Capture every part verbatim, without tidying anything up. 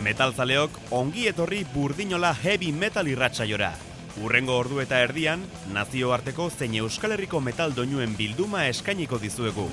Metalzaleok ongi etorri Burdinola heavy metal irratsaiora. Hurrengo ordu eta erdian, nazioarteko zein Euskal Herriko metal doinuen bilduma eskainiko dizuegu.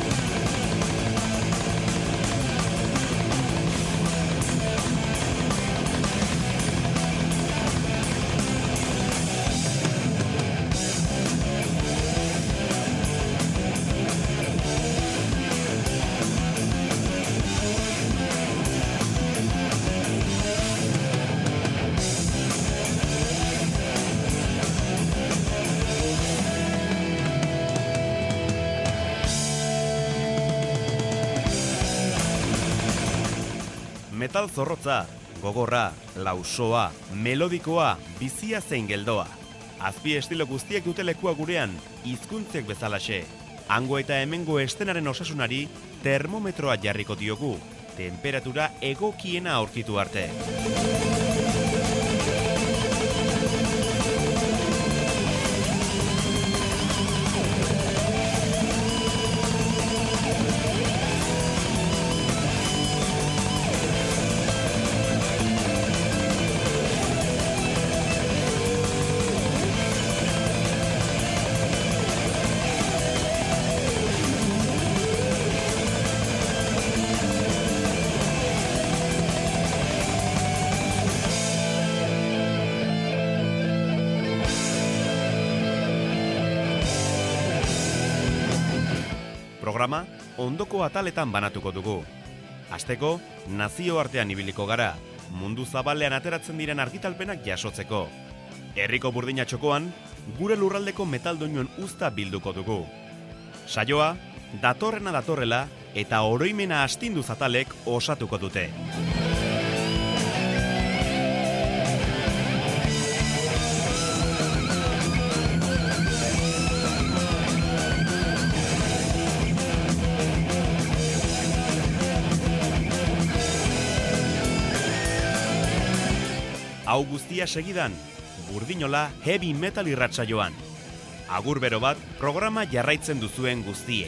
Metal zorrotza, gogorra, lausoa, melodikoa, bizia zein geldoa. Azpi estilo guztiek dute lekua gurean, hizkuntzek bezalaxe. Hango eta hemengo estenaren osasunari termometroa jarriko diogu, temperatura egokiena aurkitu arte. Programa ondoko ataletan banatuko dugu. Hasteko, nazioartean ibiliko gara, mundu zabalean ateratzen diren argitalpenak jasotzeko. Herriko burdina txokoan, gure lurraldeko metal doinuen uzta bilduko dugu. Saioa, datorrena datorrela eta oroimena astinduz atalek osatuko dute. Hau guztia segidan, Burdinola heavy metal irratsaioan. Agur bero bat, programa jarraitzen duzuen guztiei.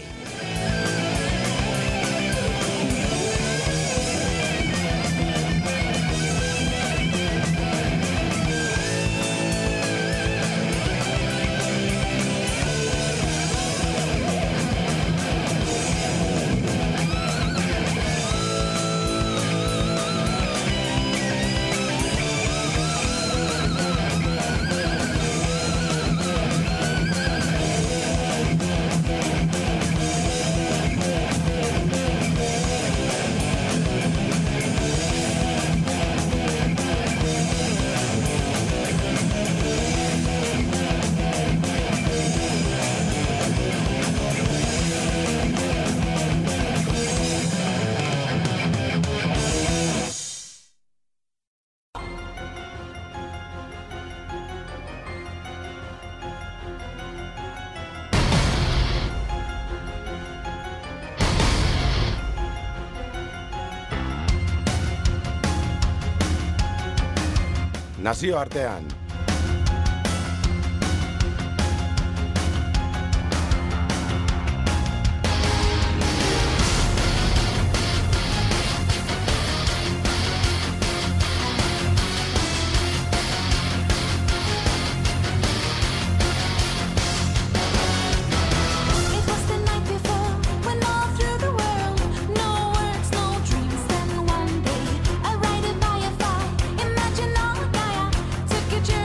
Nazioartean. Took a journey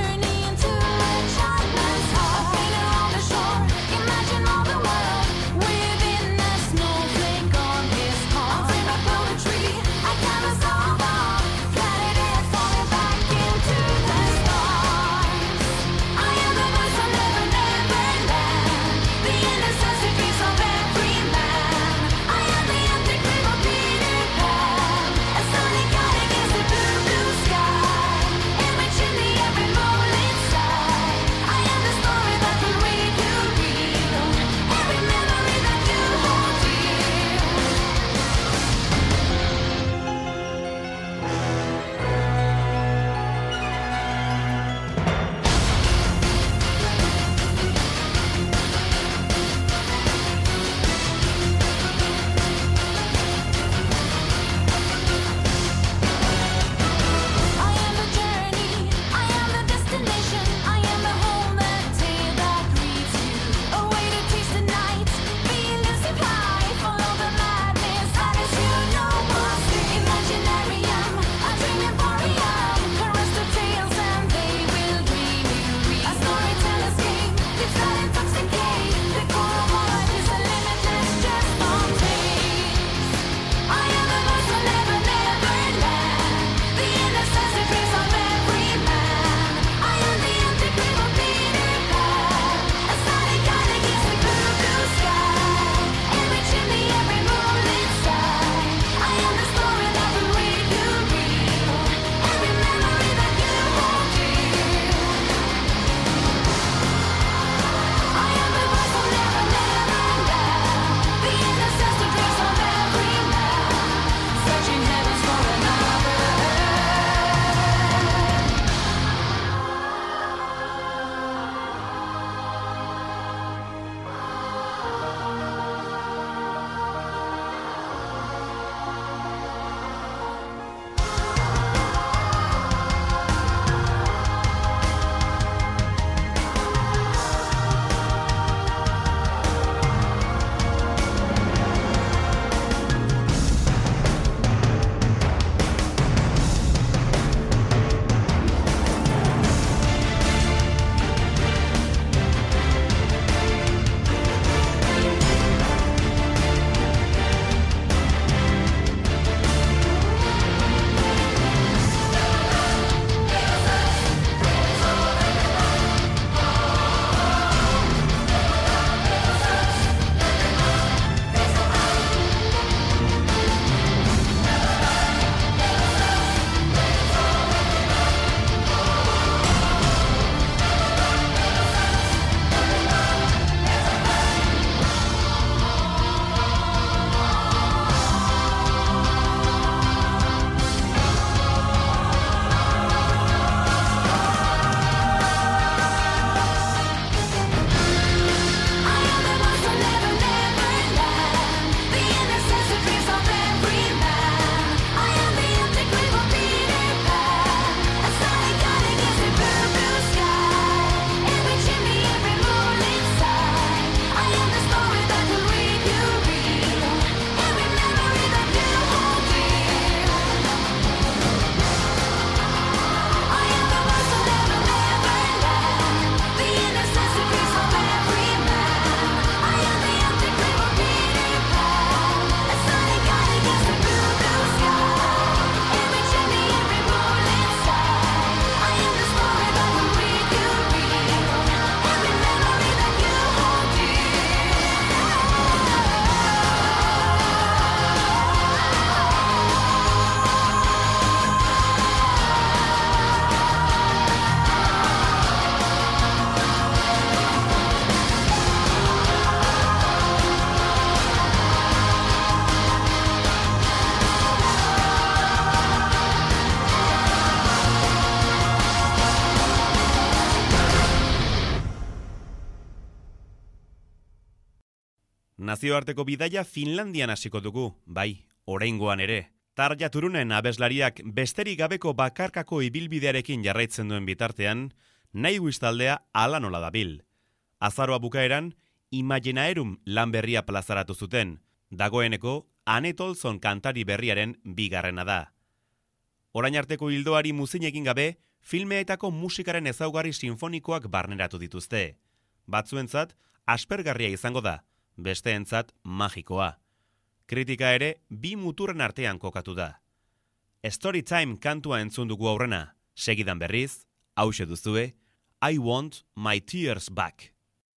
Nazioarteko bidaia Finlandian hasiko dugu, bai, oraingoan ere. Tarja Turunen abeslariak besterik gabeko bakarkako ibilbidearekin jarraitzen duen bitartean, Nightwish taldea hala nola dabil. Azaroa bukaeran, Imaginaerum lan berria plazaratu zuten, dagoeneko Annette Olson kantari berriaren bigarrena da. Orain arteko hildoari muzinekin gabe, filmeetako musikaren ezaugarri sinfonikoak barneratu dituzte. Batzuentzat, aspergarria izango da, besteentzat magikoa. Kritika ere, bi muturren artean kokatu da. Storytime kantua entzun dugu aurrena, segidan berriz, hauxe duzue, I Want My Tears Back.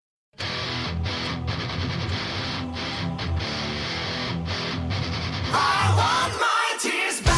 I want my tears back.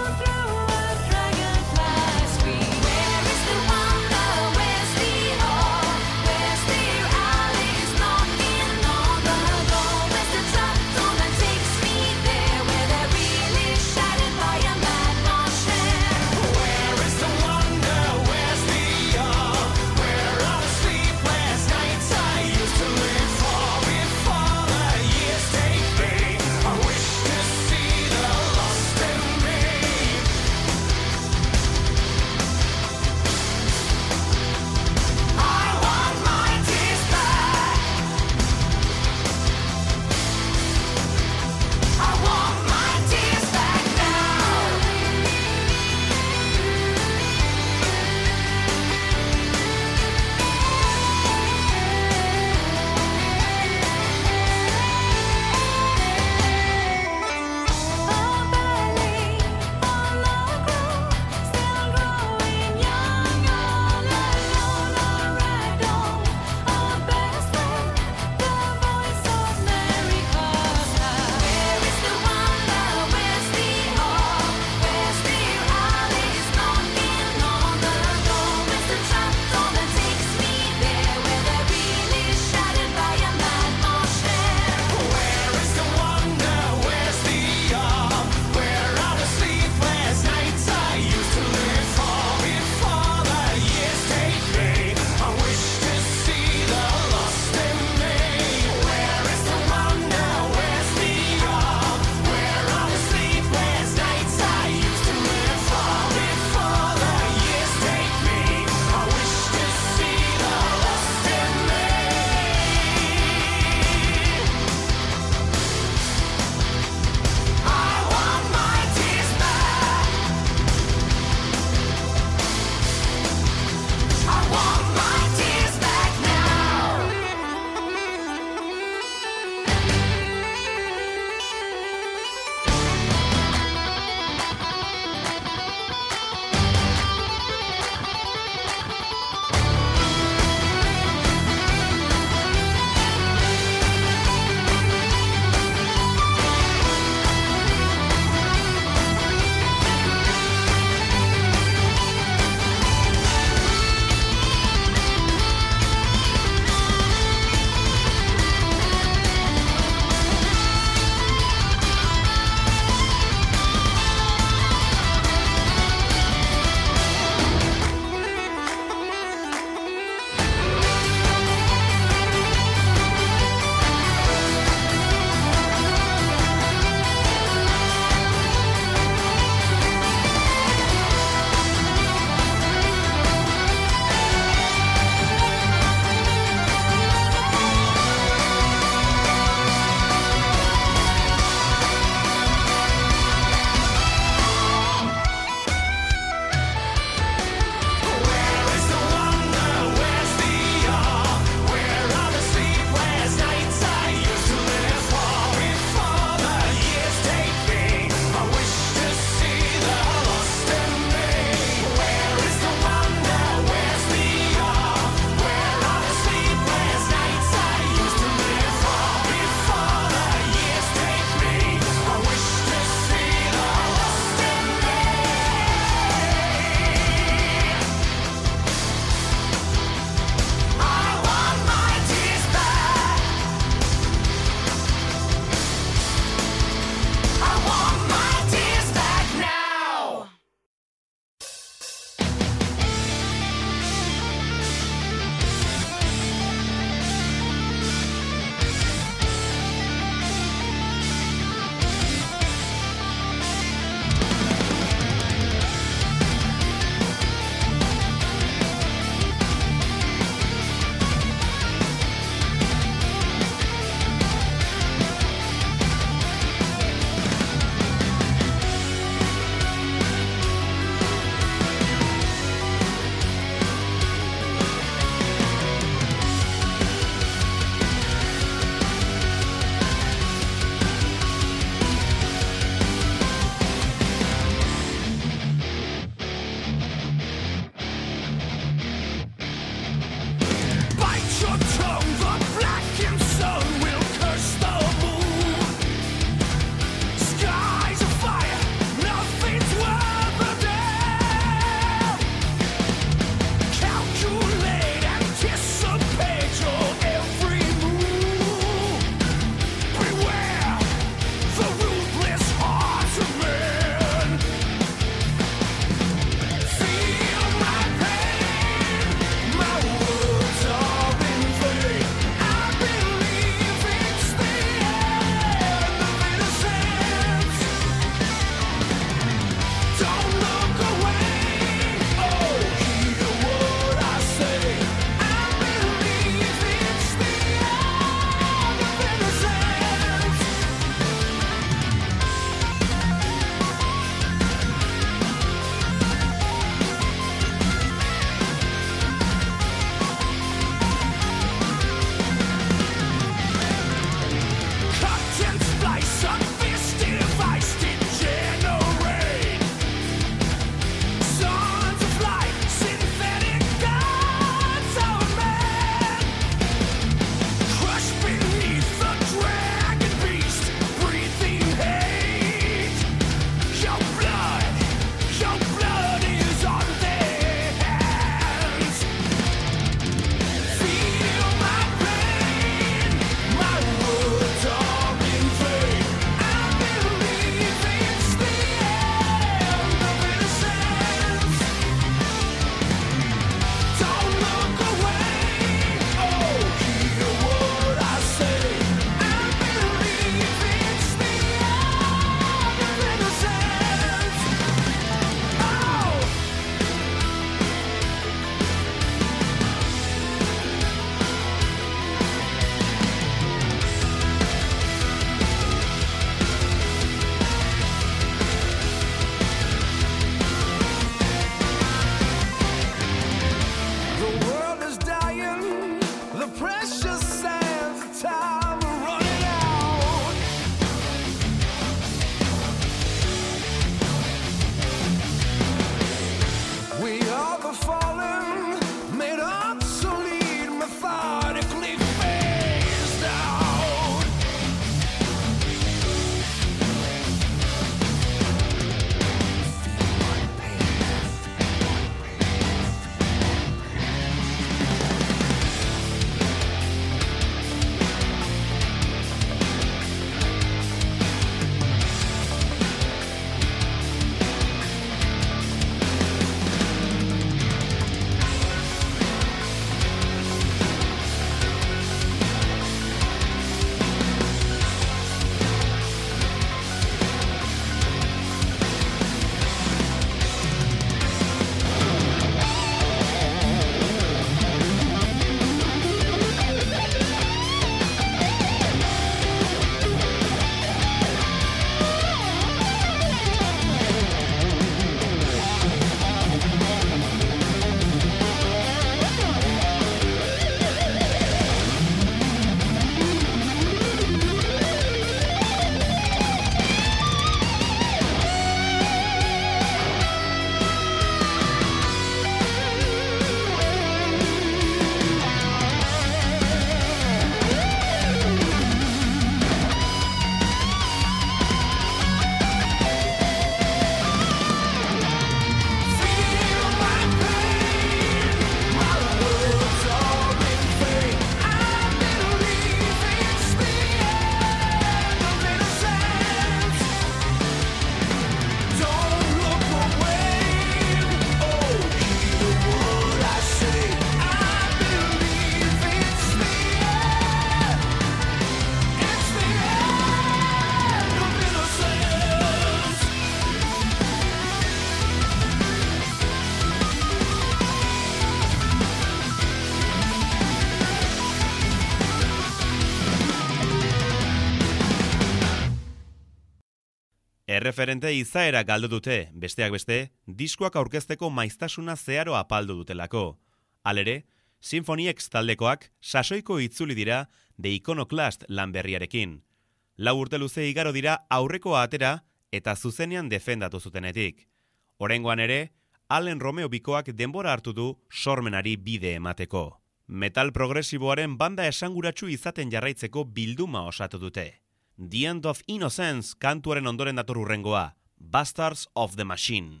Erreferente izaera galdu dute, besteak beste, diskoak aurkezteko maiztasuna zeharo apaldu dutelako. Halere, Symphony X taldekoak sasoiko itzuli dira The Iconoclast lan berriarekin. Lau urte luze igaro dira aurrekoa atera eta zuzenean defendatu zutenetik. Oraingoan ere, Allen Romeo bikoak denbora hartu du sormenari bide emateko. Metal progresiboaren banda esanguratsu izaten jarraitzeko bilduma osatu dute. The End of Innocence kantuaren ondoren dator hurrengoa, Bastards of the Machine.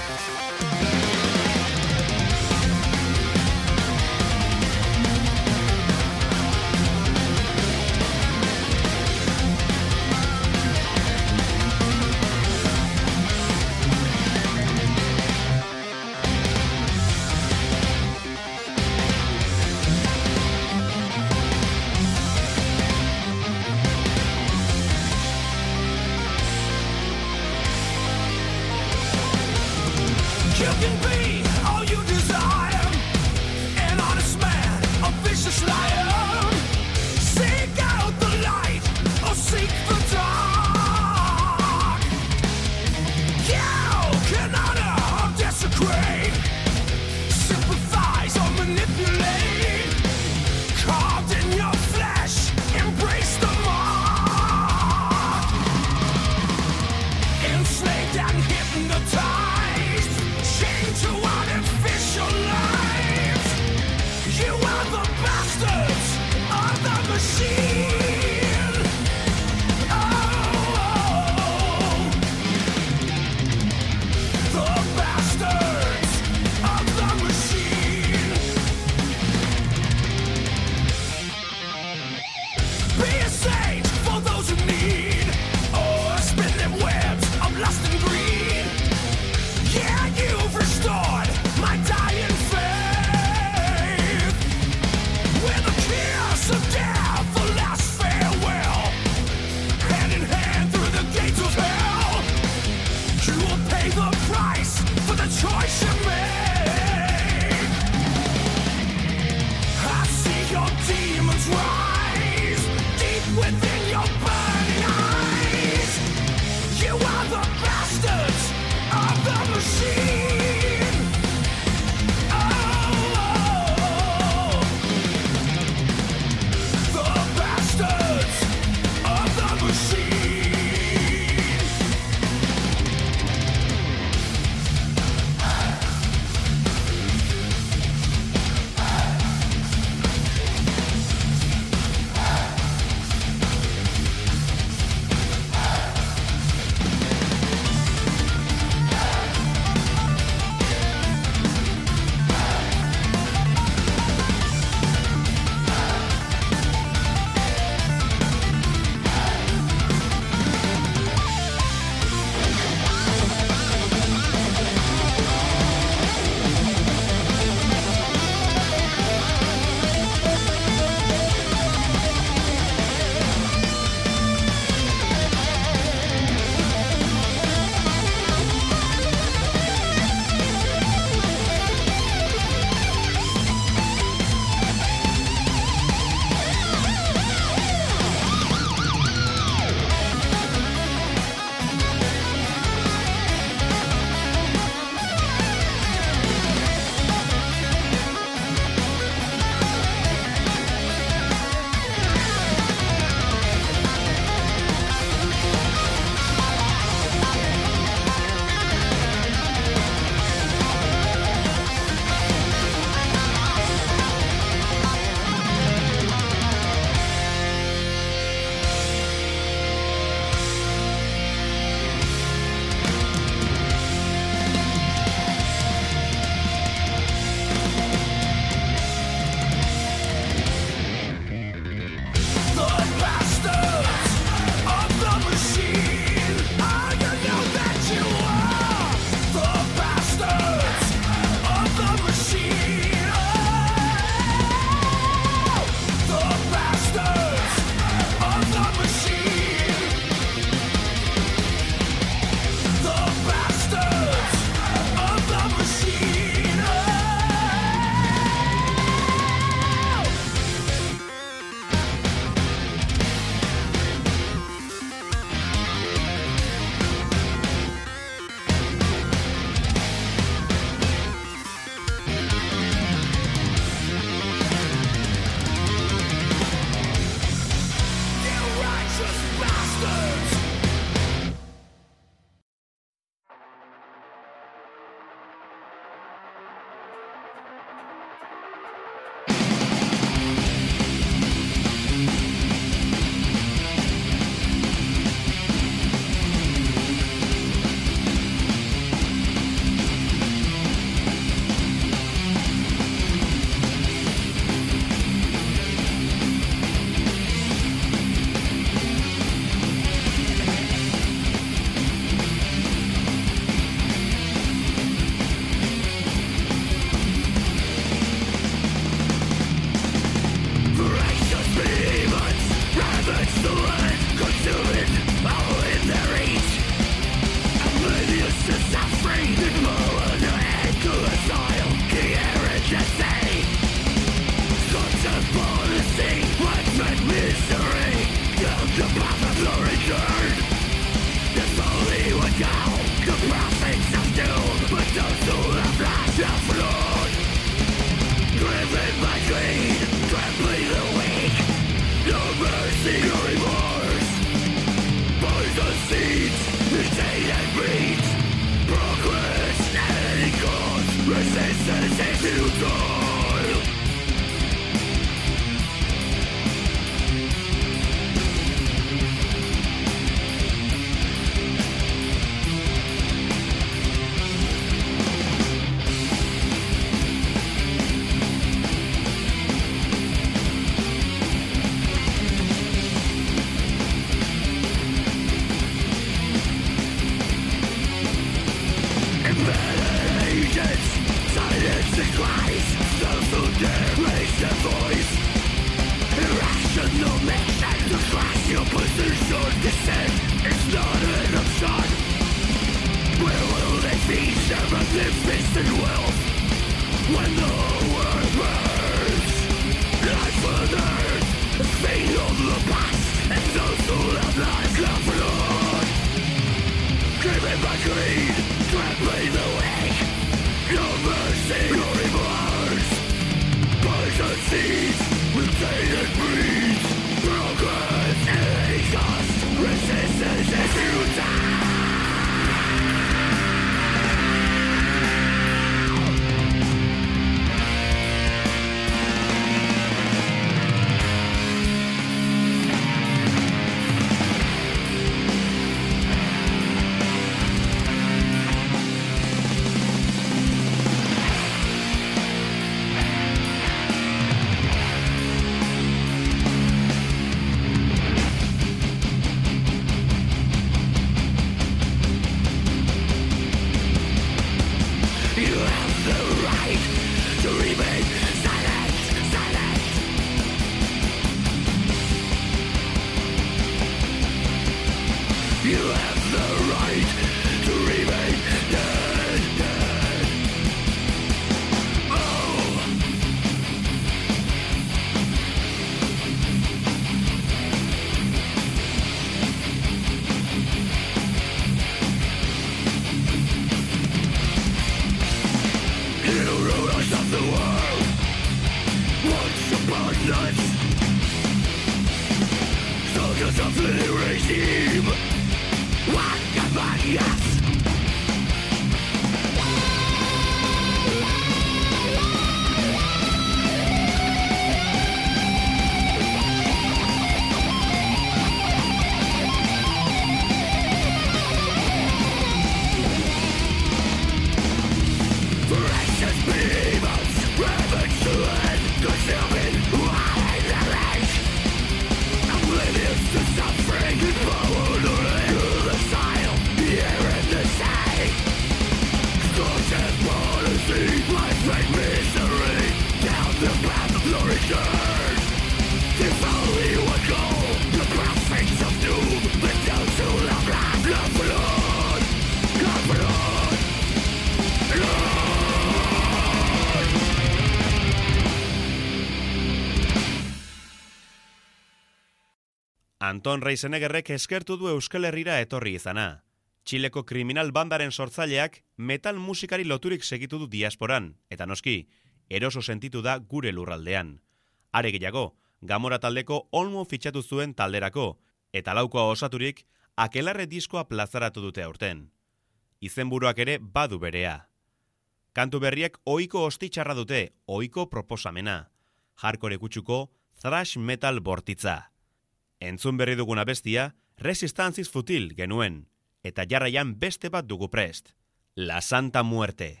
Anton Reiseneggerrek eskertu du Euskal Herrira etorri izana. Txileko kriminal bandaren sortzaileak metal musikari loturik segitu du diasporan, eta noski, eroso sentitu da gure lurraldean. Are gehiago, Gamora taldeko Olmo fitxatu zuen talderako, eta laukoa osaturik, Akelarre diskoa plazaratu dute aurten. Izenburuak ere badu berea. Kantu berriek ohiko ostitxarra dute, ohiko proposamena. Hardcore kutsuko thrash metal bortitza. Entzun berri duguna bestia, Resistance Futil genuen, eta jarraian beste bat dugu prest. La Santa Muerte.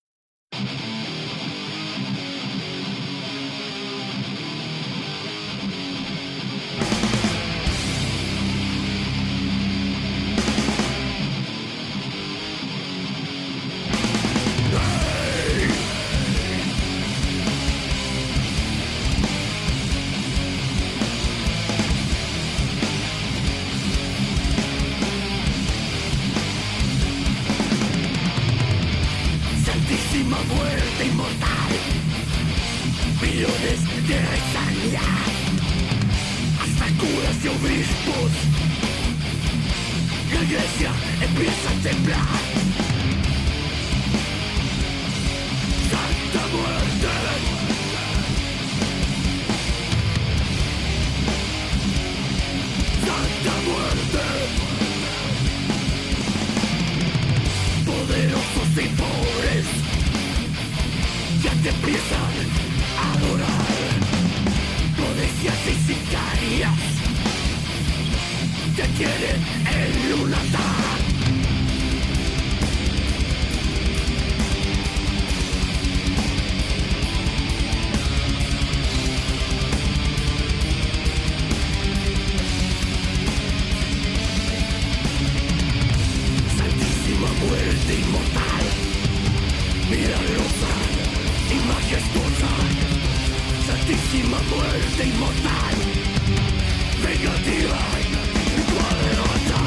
Muerte inmortal, millones de sangrar, hasta curas y obispos. La iglesia empieza a temblar. Santa Muerte. Santa Muerte. Poderosos y pobres te empiezan a adorar. Codicias y sicarias te quieren enlunatar. Muerte inmortal, milagrosa y majestuosa. Santísima muerte inmortal, vengativa y poderosa.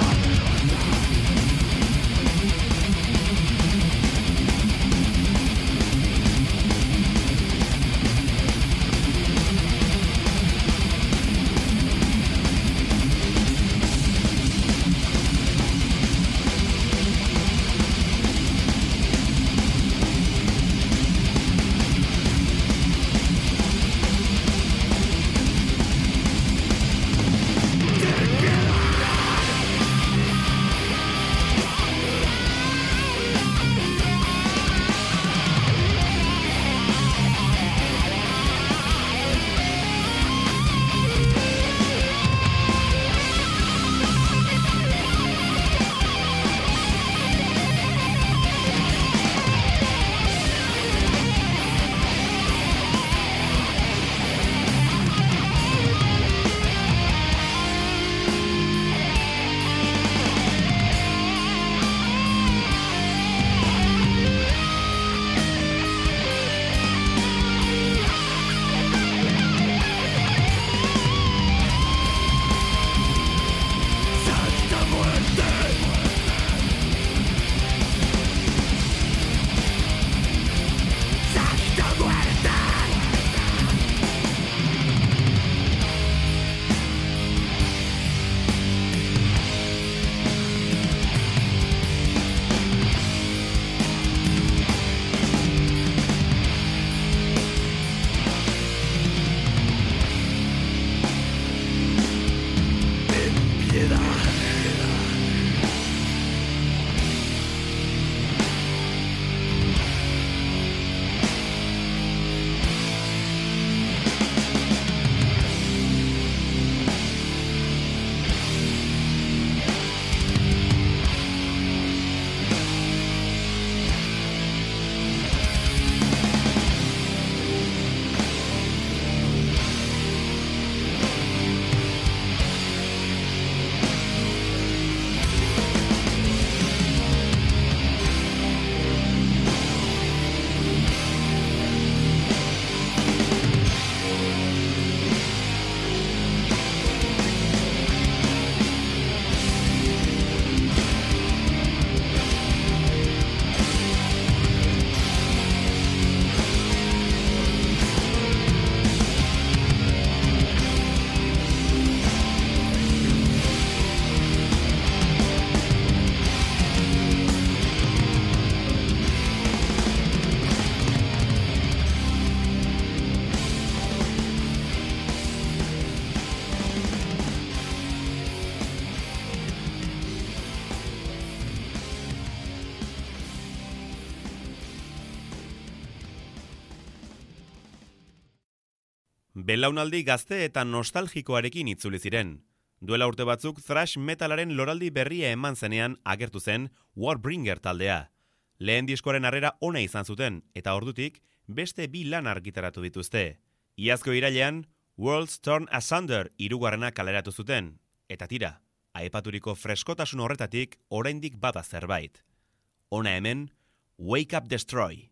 Belaunaldi gazte eta nostalgikoarekin itzuli ziren. Duela urte batzuk thrash metalaren loraldi berria eman zenean agertu zen Warbringer taldea. Lehen diskoaren harrera ona izan zuten eta ordutik beste bi lan argitaratu dituzte. Iazko irailean Worlds Torn Asunder hirugarrena kaleratu zuten eta tira, aipaturiko freskotasun horretatik oraindik bada zerbait. Hona hemen Wake Up Destroy.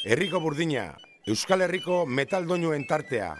Herriko burdina, Euskal Herriko metaldoinuen tartea.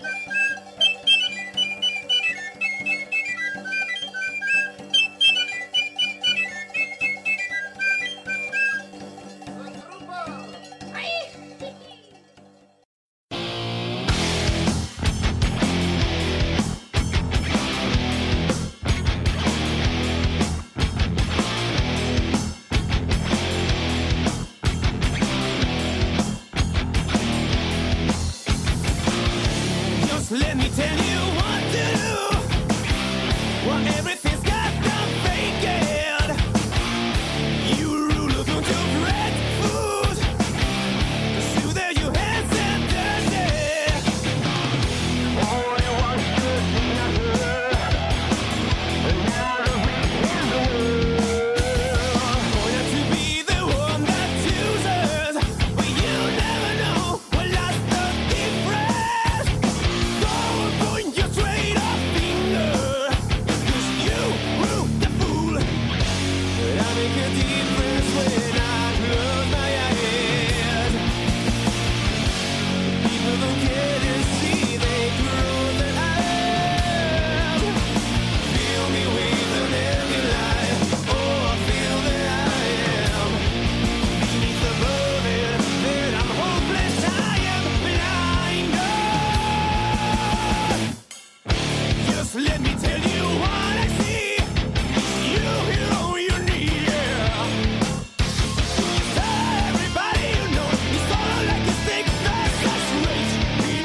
Let me tell you what to do. Well, everything's got complicated. You rulers want to bread food. So there you hands and dirty. All you want to see another week in the world. Going out to be the one that chooses, but you never know what lost the difference. Point your straight up finger, 'cause you were the fool. But I make a difference when I close my eyes. People don't care to see they close their eyes. Feel me with an empty life. Oh, I feel that I am beneath the burden, that I'm hopeless, I am blind. Just let me tell you what I see. You here on your knee, yeah. You tell everybody you know. It's all like a stick that's a rage. Be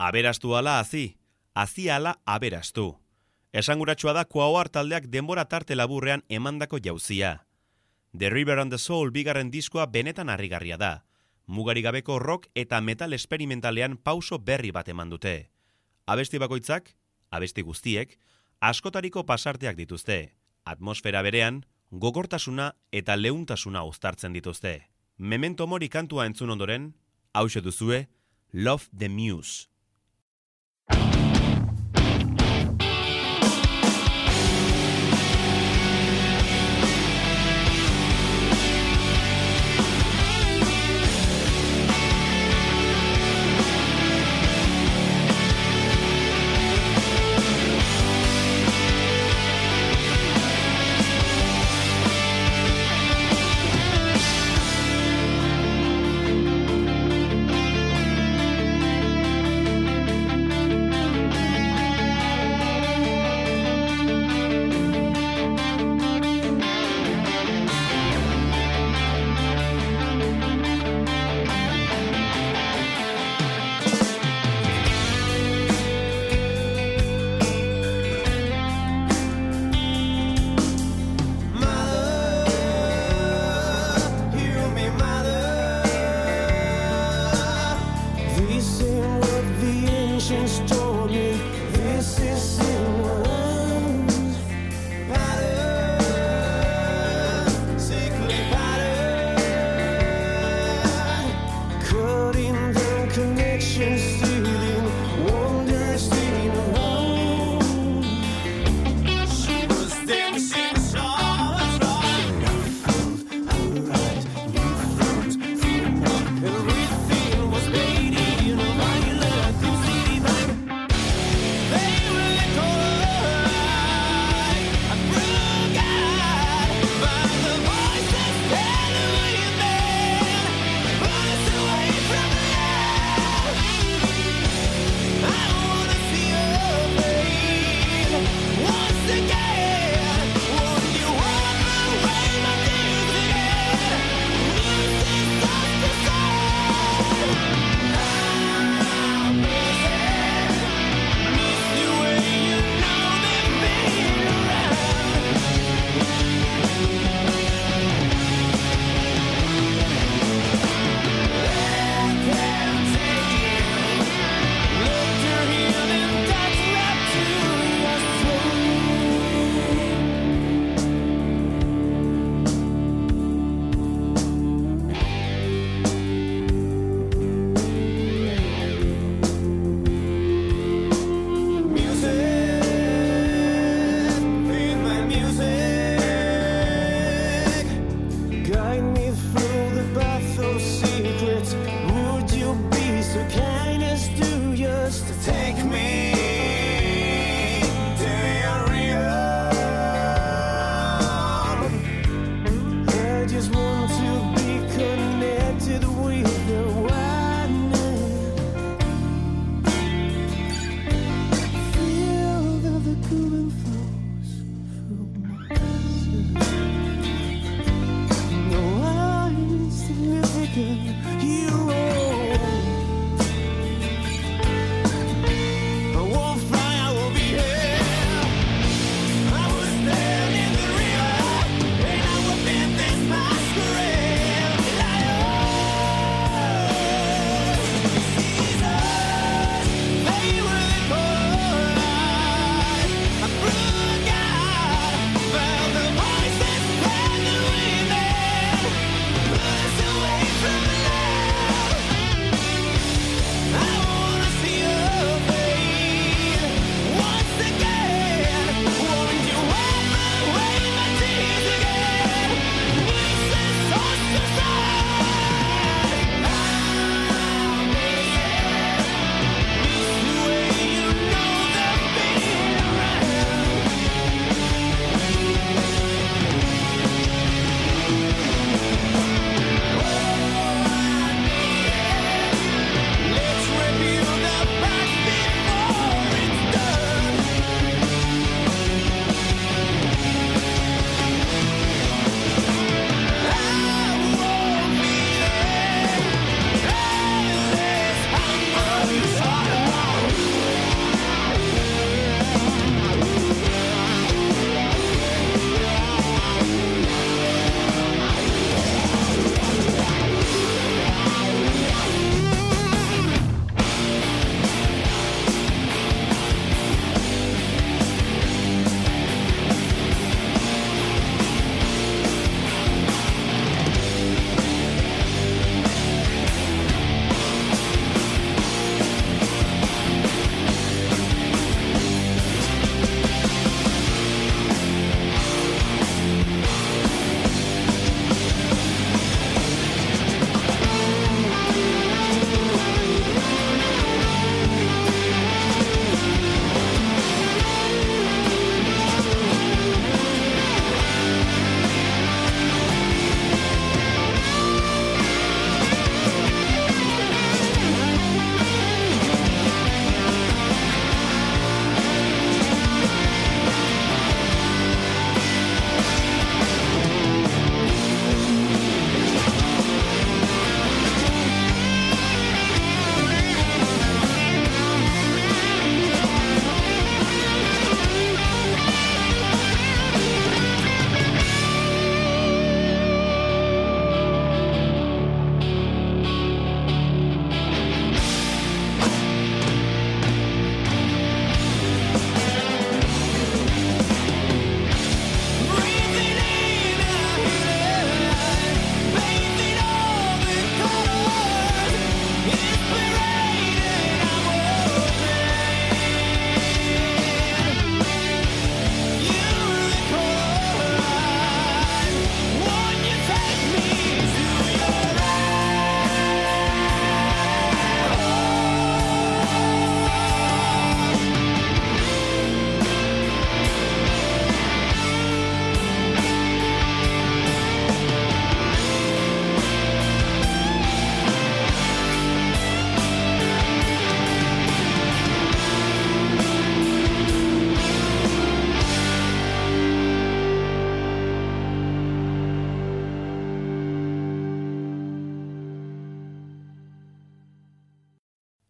Aberastu ala hazi, hazi ala aberastu. Esanguratsua da Quaoar taldeak denbora tarte laburrean emandako jauzia. The River and the Soul bigarren diskoa benetan harrigarria da. Mugari gabeko rock eta metal esperimentalean pauso berri bat eman dute. Abesti bakoitzak, abesti guztiek, askotariko pasarteak dituzte. Atmosfera berean, gogortasuna eta leuntasuna uztartzen dituzte. Memento Mori kantua entzun ondoren, hauxe duzue, Love the Muse. Thank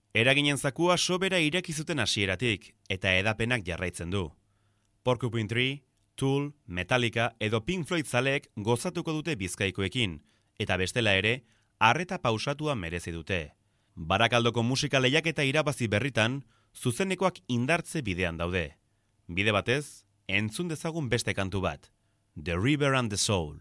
Eraginen zakua sobera ireki zuten hasieratik eta edapenak jarraitzen du. Porcupine Tree, Tool, Metallica edo Pink Floyd zaleek gozatuko dute Bizkaikoekin, eta bestela ere, arreta pausatua merezi dute. Barakaldoko musika lehiaketa irabazi berritan, zuzenekoak indartze bidean daude. Bide batez, entzun dezagun beste kantu bat, The River and the Soul.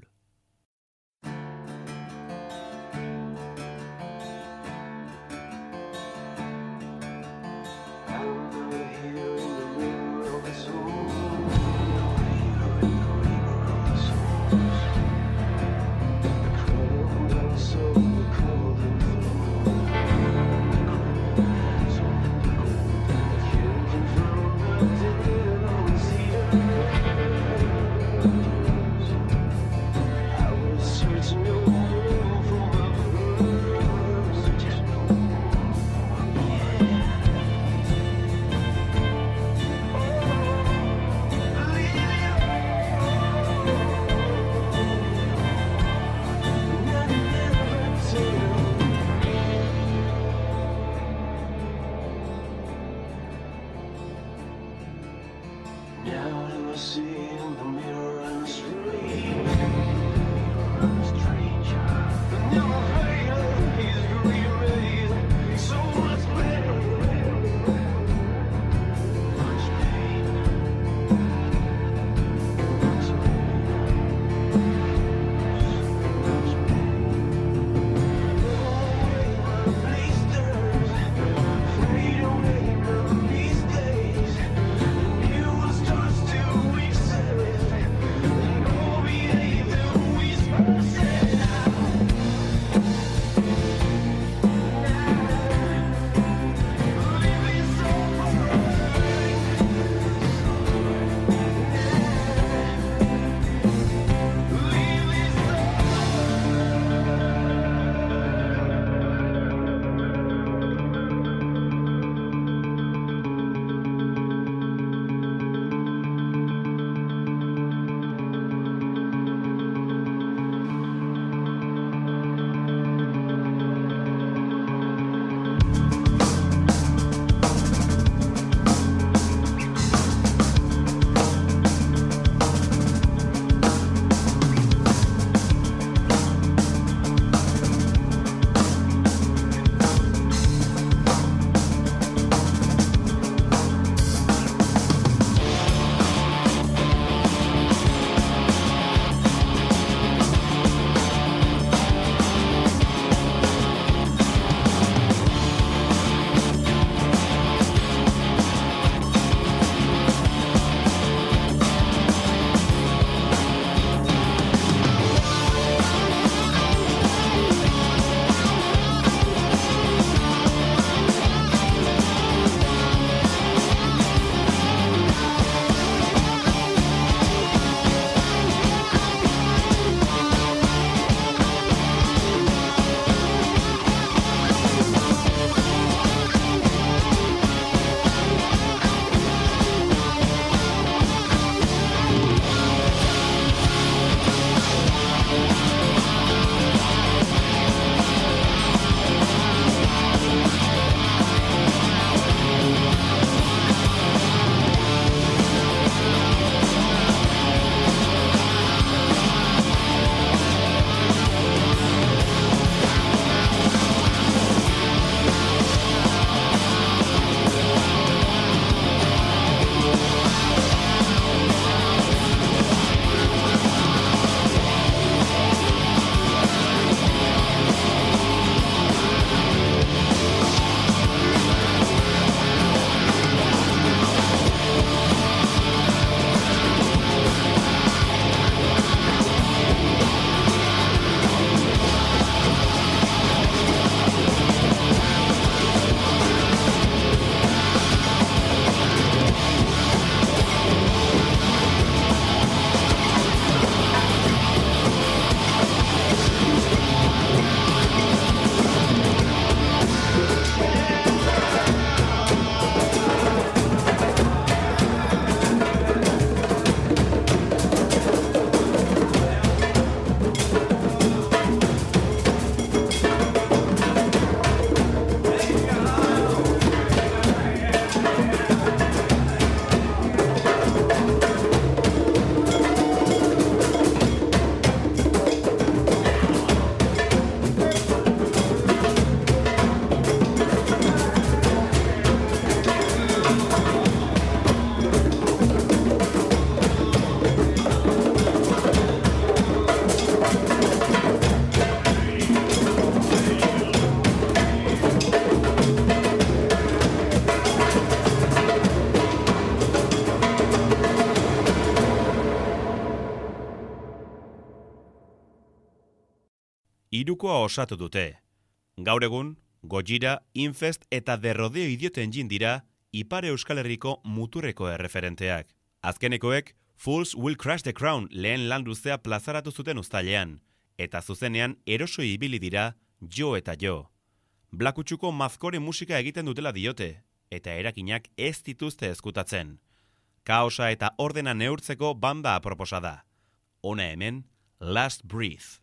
Hirukoa osatu dute. Gaur egun, Gojira, Infest eta The Rodeo Idiot Engine dira Ipar Euskal Herriko muturreko erreferenteak. Azkenekoek Fools Will Crash the Crown lehen lan luzea plazaratu zuten uztailean, eta zuzenean eroso ibili dira jo eta jo. Blakutsuko mazkore musika egiten dutela diote, eta erakinak ez dituzte ezkutatzen. Kaosa eta ordena neurtzeko banda aproposa da. Hona hemen, Last Breath.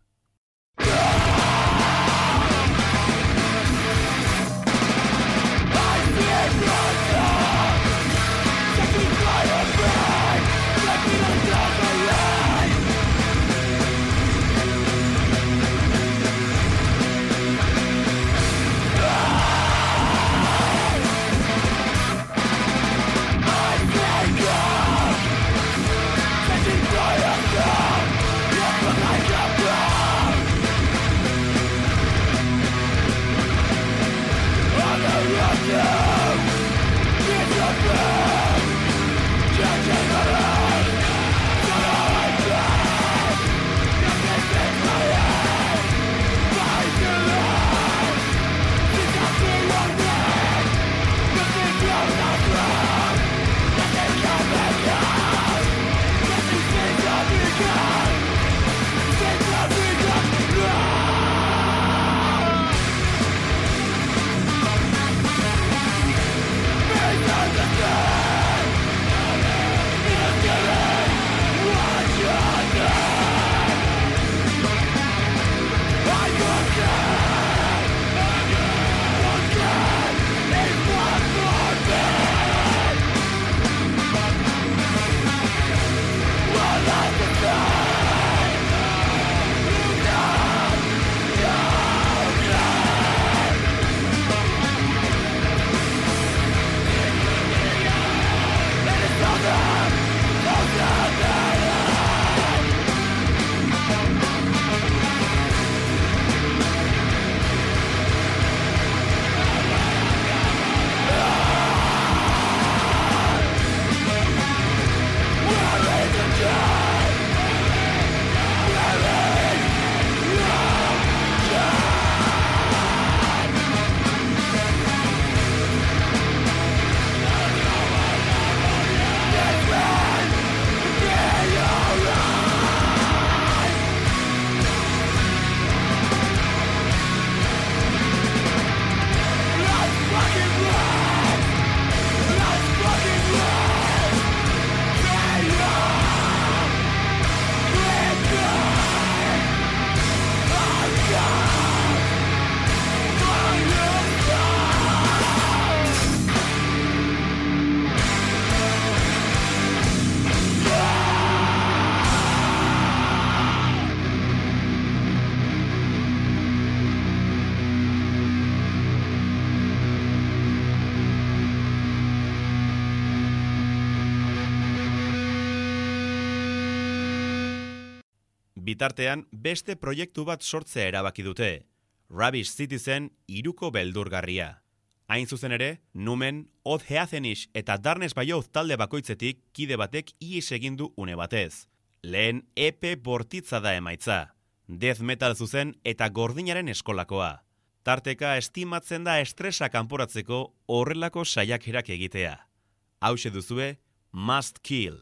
Bitartean, beste proiektu bat sortzea erabaki dute. Rubbish Citizen hiruko beldurgarria. Hain zuzen ere, Numen, Odd Heathenish eta Darkness by Oath talde bakoitzetik kide batek ihes egin du une batez. Lehen E P bortitza da emaitza. Death metal zuzen eta gordinaren eskolakoa. Tarteka estimatzen da estresa kanporatzeko horrelako saiakerak egitea. Hauxe duzue, Must Kill.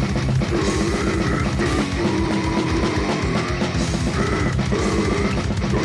Burn.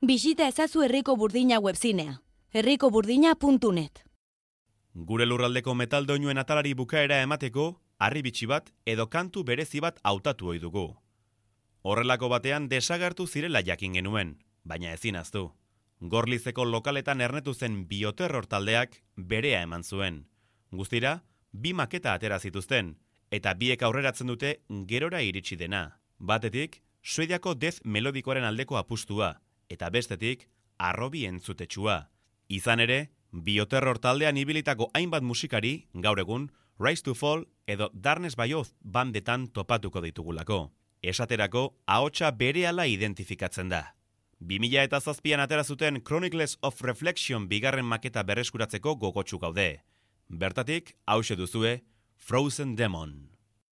Bisita ezazu Herriko Burdina webzinea, herrikoburdina puntu net. Gure lurraldeko metal doinuen atalari bukaera emateko, harribitxi bat edo kantu berezi bat hautatu ohi dugu. Horrelako batean desagertu zirela jakin genuen, baina ezin ahaztu. Gorlizeko lokaletan ernetu zen bioterror taldeak berea eman zuen. Guztira, bi maketa atera zituzten, eta biek aurreratzen dute gerora iritsi dena. Batetik, Suediako death melodikoaren aldeko apustua, eta bestetik, arrobi entzutetsua. Izan ere, bioterror taldean ibilitako hainbat musikari, gaur egun, Rise to Fall edo Darkness by Oath bandetan topatuko ditugulako. Esaterako, ahotsa berehala identifikatzen da. bi mila eta zazpian atera zuten Chronicles of Reflection bigarren maketa berreskuratzeko gogotsu gaude. Bertatik, hauxe duzue, Frozen Demon.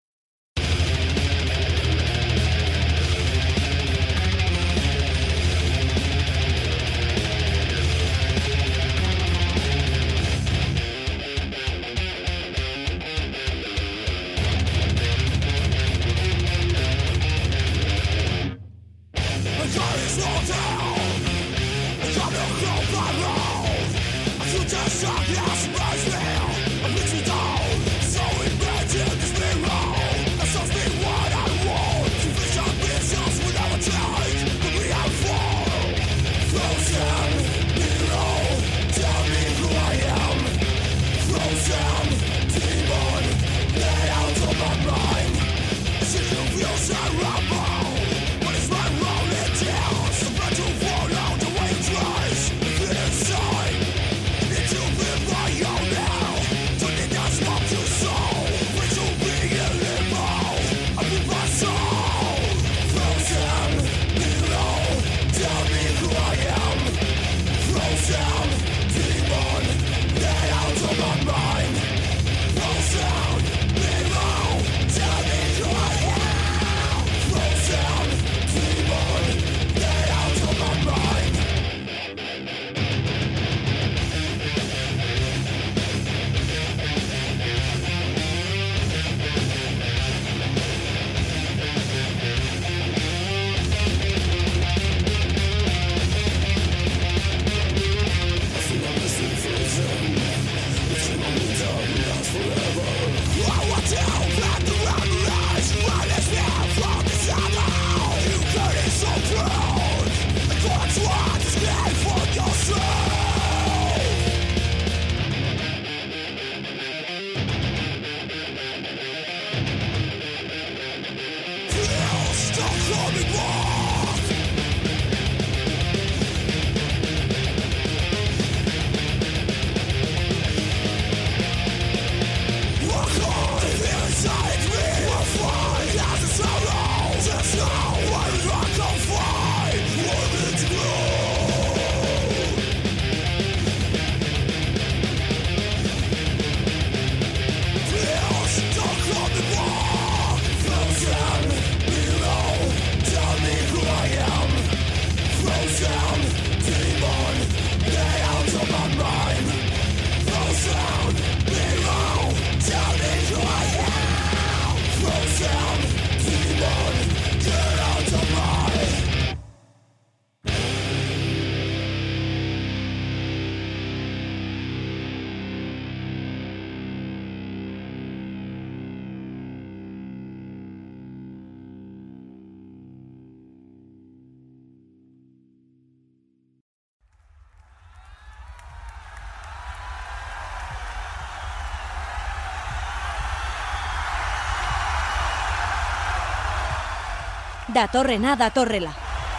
Datorrena datorrela.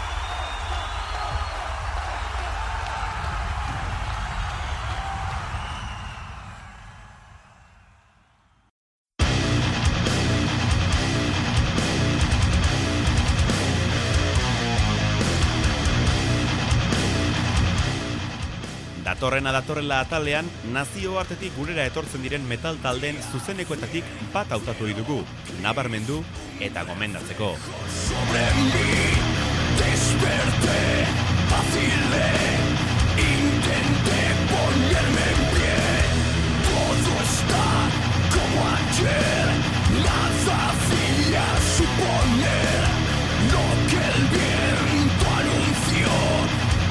Datorrena datorrela atalean, nazioartetik gurera etortzen diren metal taldeen zuzenekoetatik bat hautatu dugu, nabarmendu eta gomendatzeko. Sobre mí desperté, vacilé, intenté ponerme en pie. Todo está como ayer, nada hacía suponer lo que el viento anunció.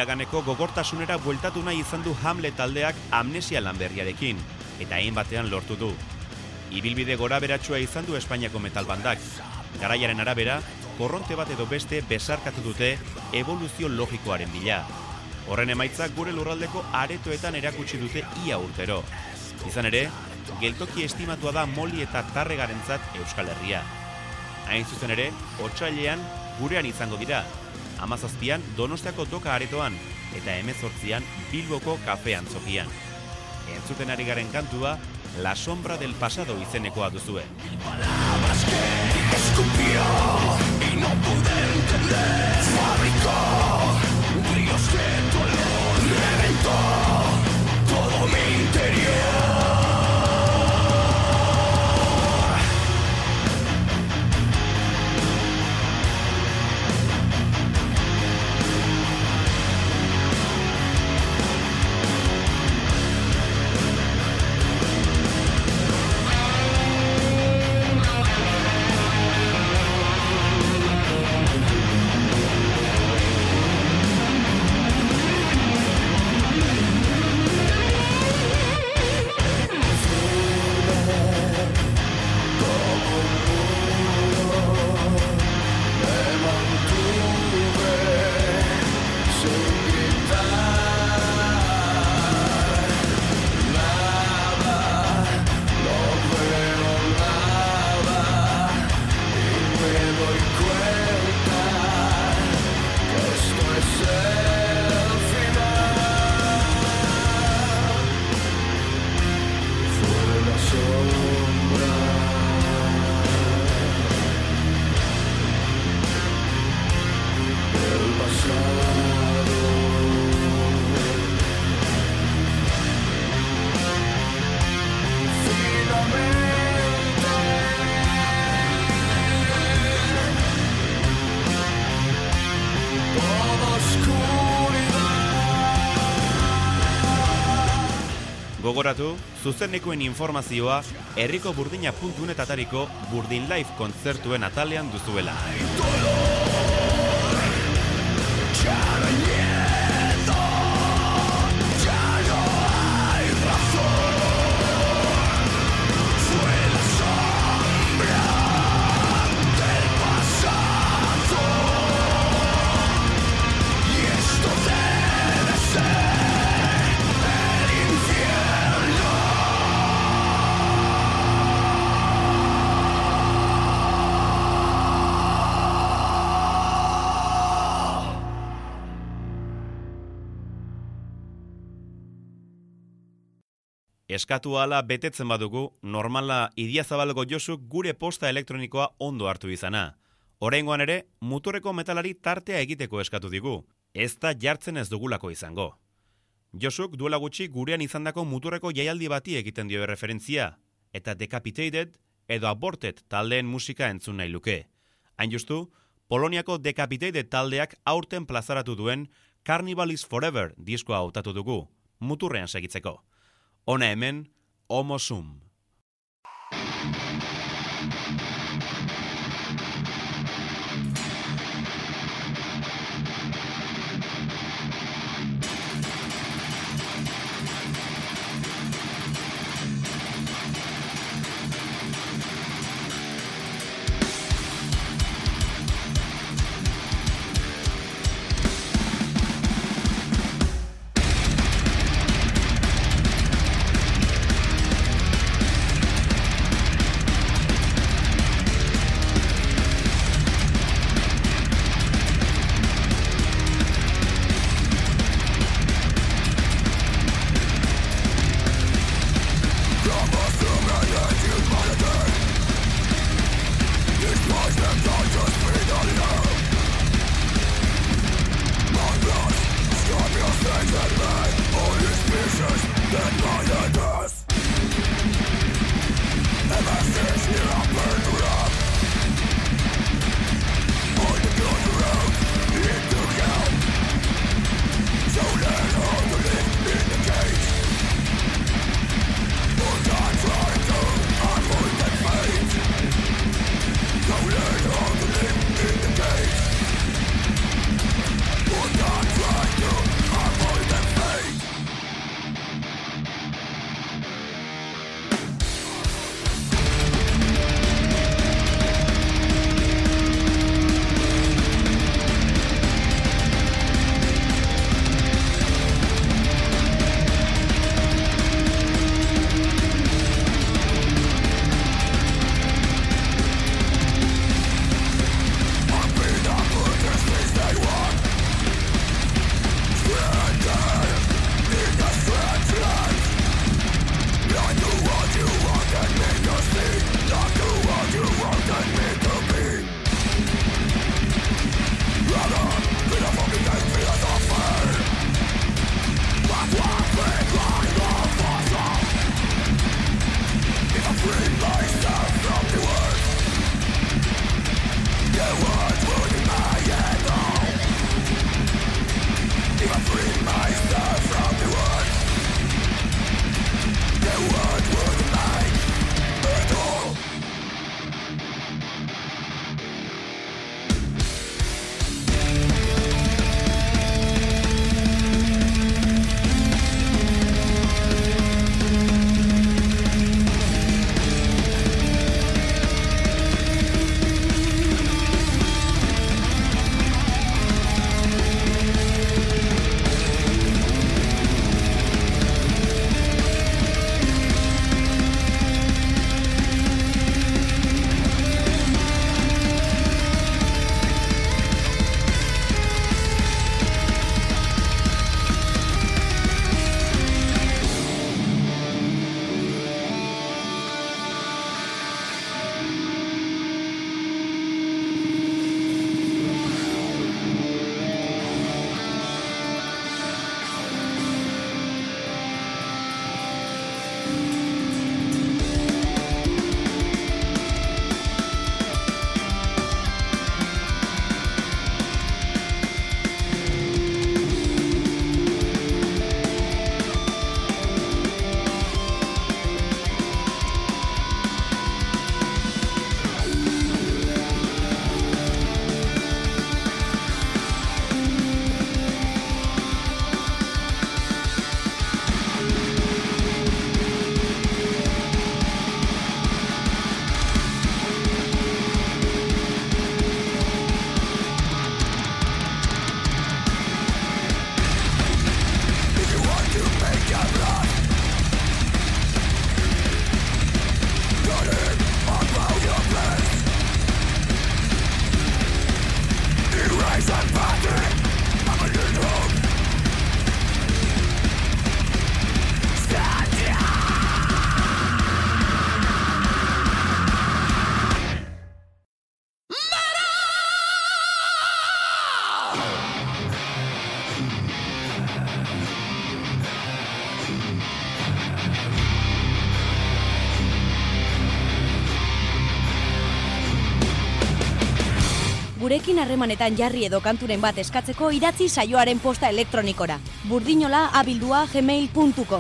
iraganeko gogortasunera bueltatu nahi izan du Hamlet taldeak amnesia lan berriarekin, eta hainbatean lortu du. Ibilbide gora beratsua izan du Espainiako metal bandak. Garaiaren arabera, korronte bat edo beste besarkatu dute evoluzio logikoaren bila. Horren emaitzak gure lurraldeko aretoetan erakutsi dute ia urtero. Izan ere, geltoki estimatua da Moli eta Tarregarentzat Euskal Herria. Hain zuzen ere, otsailean gurean izango dira. Hamazazpian Donostiako Doka aretoan eta hemezortzian Bilboko Kafe Antzokian. Entzuten ari garen kantua, La Sombra del Pasado izenekoa duzue. Palabras que escupió y no pude entender. Fabricó ríos de dolor, reventó todo mi interior. Gogoratu, zuzenekoen informazioa herriko burdina puntu net atariko Burdin Live kontzertuen atalean duzuela. Eskatu ahala betetzen badugu, normala Idiazabalgo Josuk gure posta elektronikoa ondo hartu izana. Oraingoan ere, muturreko metalari tartea egiteko eskatu digu, ez da jartzen ez dugulako izango. Josuk duela gutxi gurean izandako muturreko jaialdi bati egiten dio referentzia, eta Decapitated edo Aborted taldeen musika entzun nahi luke. Hain justu, Poloniako Decapitated taldeak aurten plazaratu duen Carnival is Forever diskoa hautatu dugu, muturrean segitzeko. Hona hemen, Homo Sum. gurekin harremanetan jarri edo kanturen bat eskatzeko idatzi saioaren posta elektronikora. burdinola abildua gmail puntu com.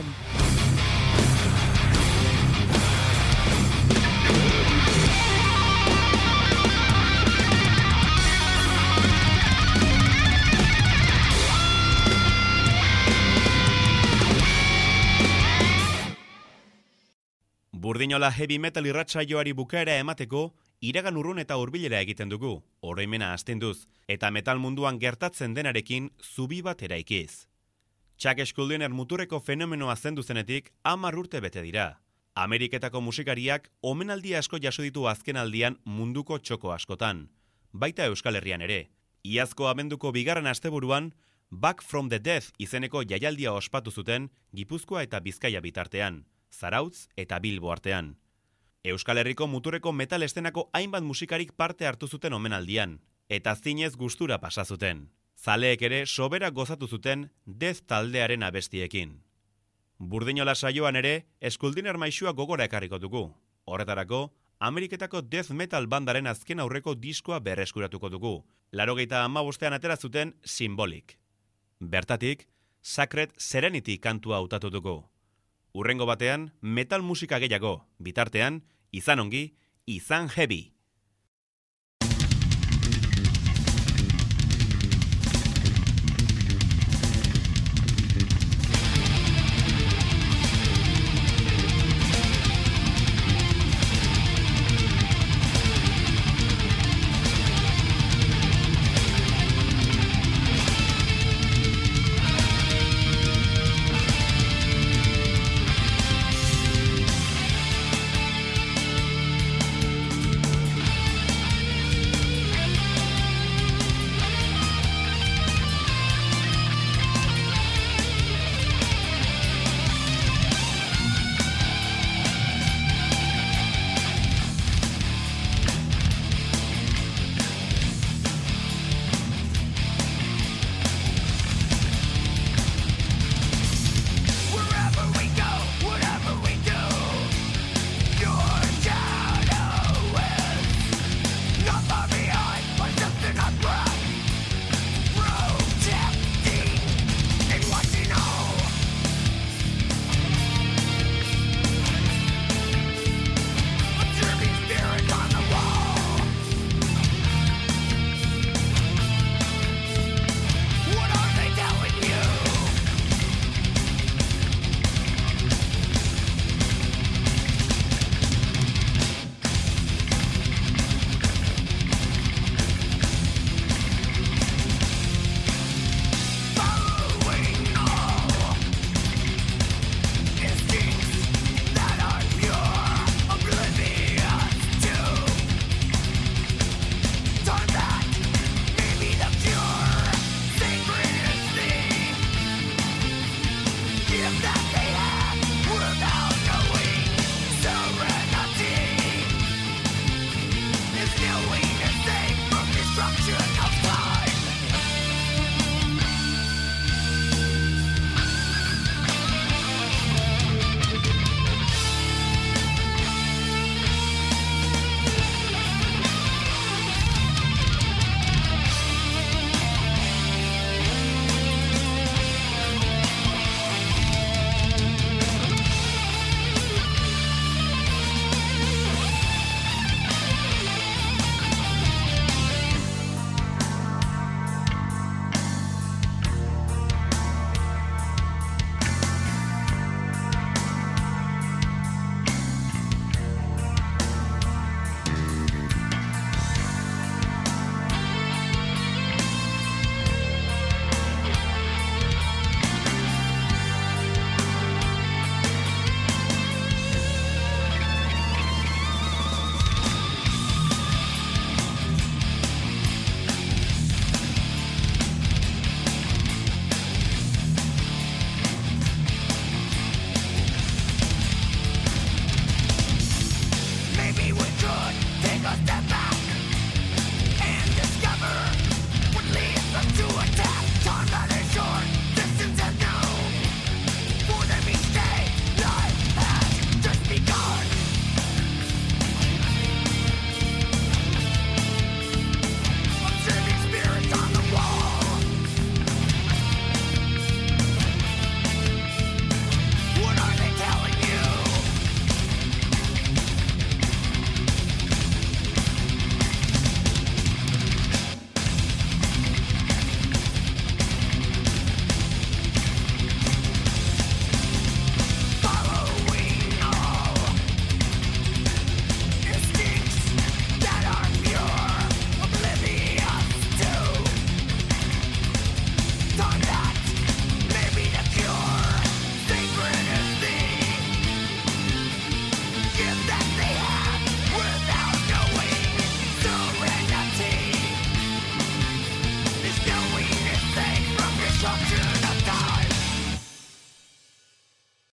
Burdinola heavy metal irratsaioari bukaera emateko, iragan urrun eta hurbilera egiten dugu, oroimena astinduz, eta metal munduan gertatzen denarekin zubi bat eraikiz. Chuck Schuldiner muturreko fenomenoa zendu zenetik hamar urte bete dira. Ameriketako musikariak omenaldi asko jaso ditu azkenaldian munduko txoko askotan, baita Euskal Herrian ere. Iazko abenduko bigarren asteburuan, Back from the Death izeneko jaialdia ospatu zuten Gipuzkoa eta Bizkaia bitartean, Zarautz eta Bilbo artean. Euskal Herriko muturreko metal estenako hainbat musikarik parte hartu zuten omenaldian, eta zinez gustura pasa zuten. Zaleek ere sobera gozatu zuten Death taldearen abestiekin. Burdinola saioan ere, Schuldiner maisua gogora ekarriko dugu. Horretarako, Ameriketako death metal bandaren azken aurreko diskoa berreskuratuko dugu, laurogeita hamabostean atera zuten Symbolic. Bertatik, Sacred Serenity kantua hautatu dugu. Urrengo batean, metal musika gehiago, bitartean, izan ongi, izan heavy.